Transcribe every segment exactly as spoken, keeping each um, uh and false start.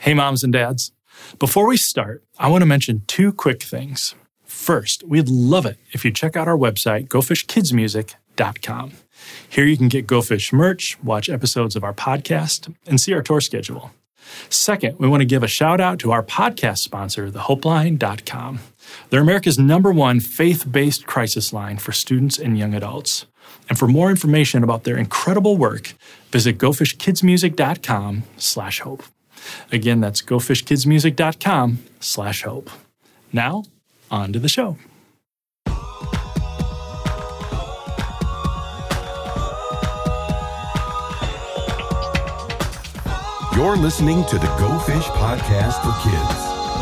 Hey, moms and dads. Before we start, I want to mention two quick things. First, we'd love it if you check out our website, go fish kids music dot com. Here you can get Go Fish merch, watch episodes of our podcast, and see our tour schedule. Second, we want to give a shout out to our podcast sponsor, the hope line dot com. They're America's number one faith-based crisis line for students and young adults. And for more information about their incredible work, visit go fish kids music dot com slash hope. Again, that's go fish kids music dot com slash hope. Now, on to the show. You're listening to the Go Fish Podcast for Kids.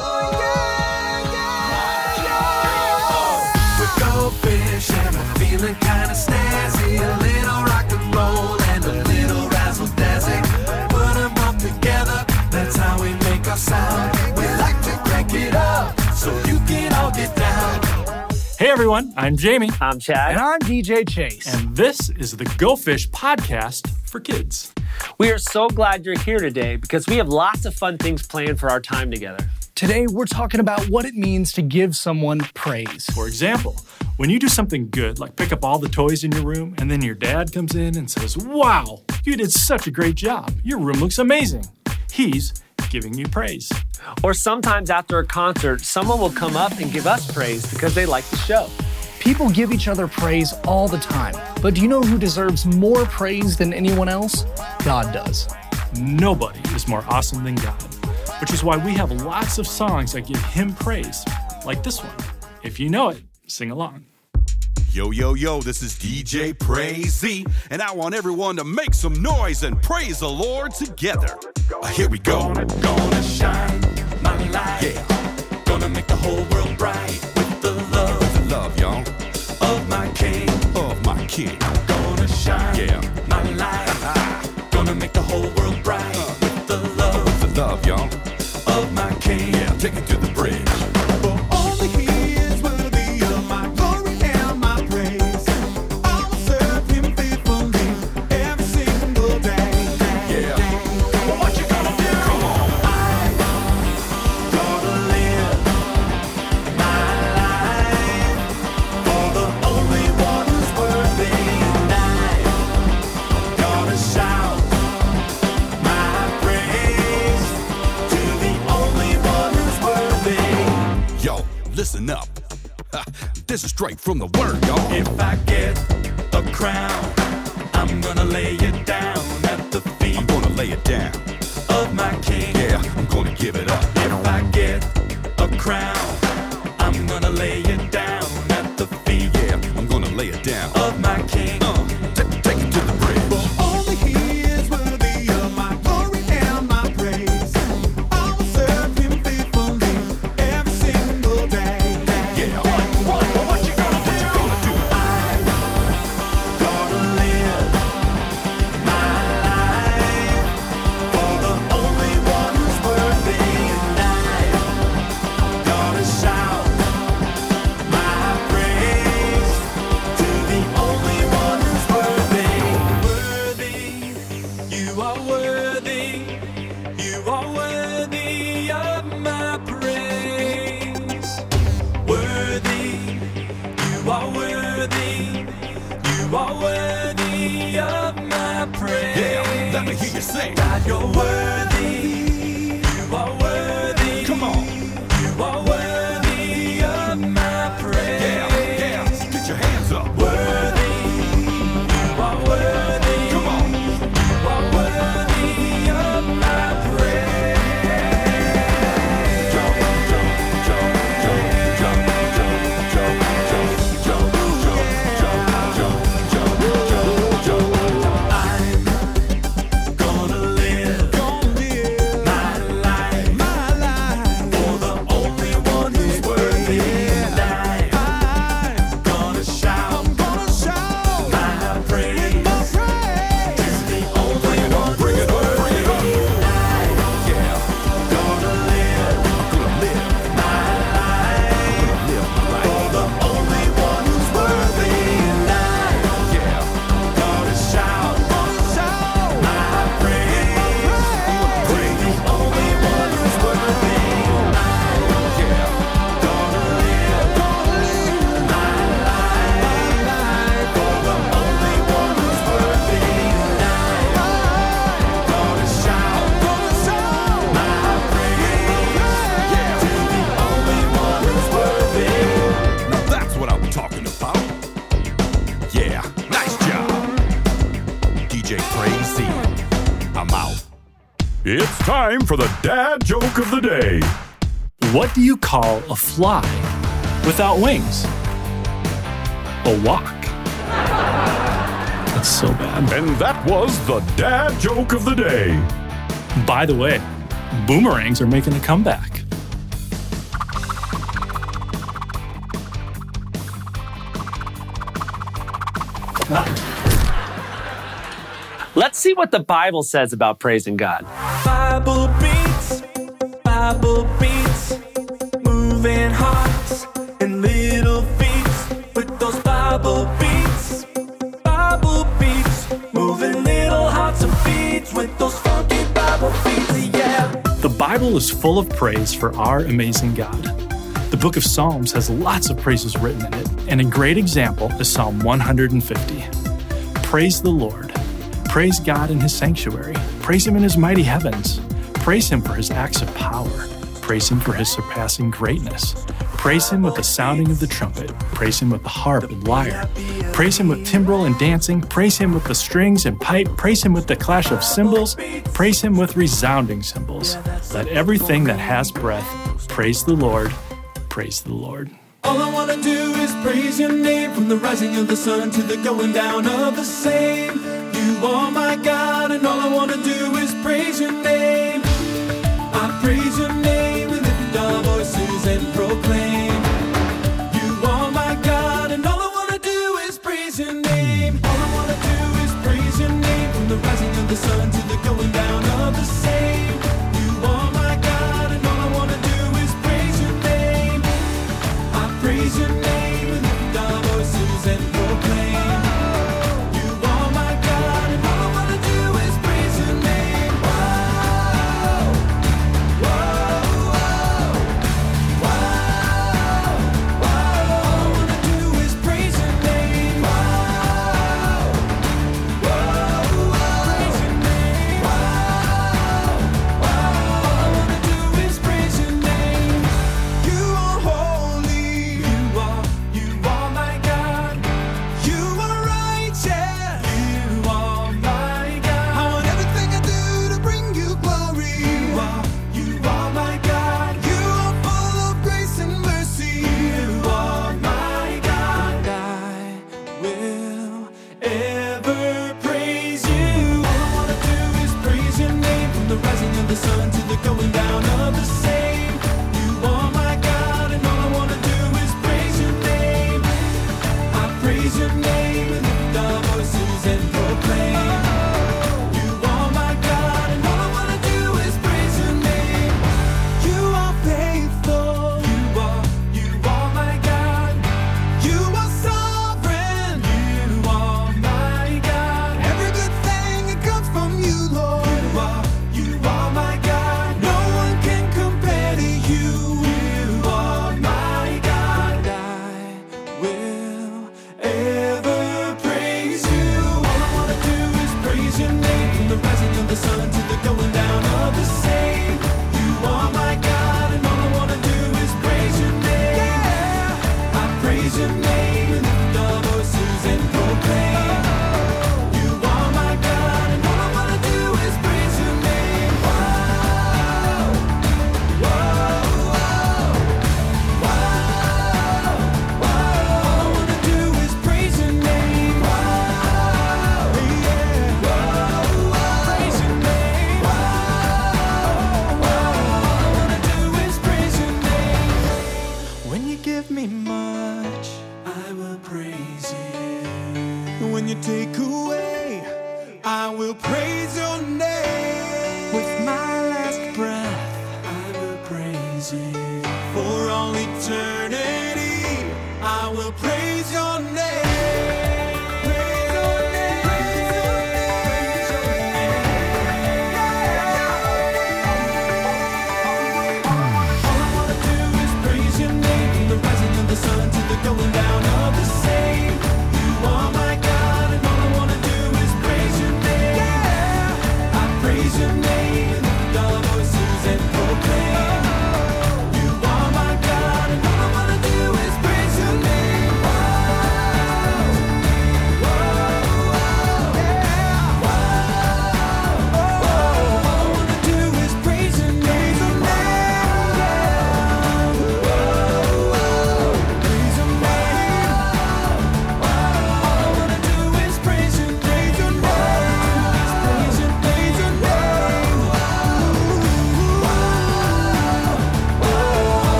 We're Go Fish and we're feeling kind of snazzy. A little rock and roll and a little razzle-dazzle. Put them all together, that's how we make our sound. We like to crank it up so you can all get down. Hey everyone, I'm Jamie. I'm Chad. And I'm D J Chase. And this is the Go Fish Podcast for Kids. We are so glad you're here today because we have lots of fun things planned for our time together. Today, we're talking about what it means to give someone praise. For example, when you do something good, like pick up all the toys in your room, and then your dad comes in and says, "Wow, you did such a great job. Your room looks amazing." He's giving you praise. Or sometimes after a concert, someone will come up and give us praise because they like the show. People give each other praise all the time. But do you know who deserves more praise than anyone else? God does. Nobody is more awesome than God, which is why we have lots of songs that give him praise, like this one. If you know it, sing along. Yo, yo, yo, this is D J Praisey, and I want everyone to make some noise and praise the Lord together. Uh, here we go. Gonna, gonna shine my light. Yeah. Gonna make the whole world bright with the love, With the love, y'all, of my King. of my King. Gonna shine Yeah. my light. Gonna make the whole world bright with the love With the love, y'all. of my King. Yeah, take it to the bridge. For only He is worthy of my glory and my praise. I will serve Him faithfully every single day. Yeah. Well, what you gonna do? Come on. I'm gonna live my life for the only one who's worthy. And I'm gonna shout my praise to the only one who's worthy. Yo, listen up. Ha, this is straight from the word, y'all. If I get a crown, I'm gonna lay it down at the feet I'm gonna lay it down. of my King. Yeah, I'm gonna give it up. If I get a crown, I'm gonna lay it down at the feet Yeah, I'm gonna lay it down. of my King. Uh, t- take it to the bridge. Only He is worthy of my glory and my praise. I will serve Him faithfully every single day. Yeah. What, what, what you gonna do? What you gonna do? I'm gonna live my life for the only one who's worthy. And I'm gonna shout my praise to the only one who's worthy. Worthy, you are worthy, you are worthy of my praise. Worthy, you are worthy, you are worthy of my praise. Yeah, let me hear you sing. God, you're worthy, you are worthy. Come on. You are worthy of my praise. Yeah, yeah. Get your hands up. Worthy, you are worthy. Come on. You are worthy of my praise. Jump, jump, jump, jump, jump, jump, jump, jump, jump, jump, jump, jump, jump, jump, jump. I'm gonna live, Gonna live Time for the dad joke of the day. What do you call a fly without wings? A walk. That's so bad. And that was the dad joke of the day. By the way, boomerangs are making a comeback. Let's see what the Bible says about praising God. Bible beats, Bible beats, moving hearts and little feet with those Bible beats, Bible beats, moving little hearts and feet with those funky Bible beats, yeah. The Bible is full of praise for our amazing God. The book of Psalms has lots of praises written in it, and a great example is Psalm one hundred fifty. Praise the Lord. Praise God in his sanctuary. Praise him in his mighty heavens. Praise him for his acts of power. Praise him for his surpassing greatness. Praise him with the sounding of the trumpet. Praise him with the harp and lyre. Praise him with timbrel and dancing. Praise him with the strings and pipe. Praise him with the clash of cymbals. Praise him with resounding cymbals. Let everything that has breath praise the Lord. Praise the Lord. All I wanna do is praise your name, from the rising of the sun to the going down of the same. You are my God, and all I wanna do is praise your name. I praise your name and lift our voices and proclaim. You are my God, and all I wanna do is praise your name. All I wanna do is praise your name, from the rising of the sun to the going down of the same. You are my God, and all I wanna do is praise your name. I praise your name and lift our voices and proclaim.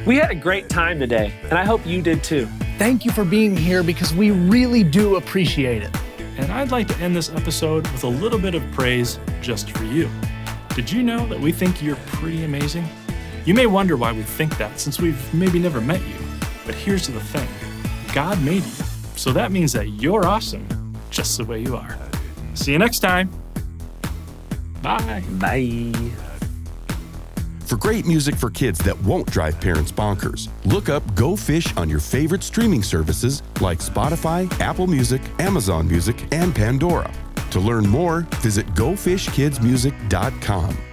We had a great time today, and I hope you did too. Thank you for being here because we really do appreciate it. And I'd like to end this episode with a little bit of praise just for you. Did you know that we think you're pretty amazing? You may wonder why we think that since we've maybe never met you. But here's the thing. God made you. So that means that you're awesome just the way you are. See you next time. Bye. Bye. For great music for kids that won't drive parents bonkers, look up Go Fish on your favorite streaming services like Spotify, Apple Music, Amazon Music, and Pandora. To learn more, visit go fish kids music dot com.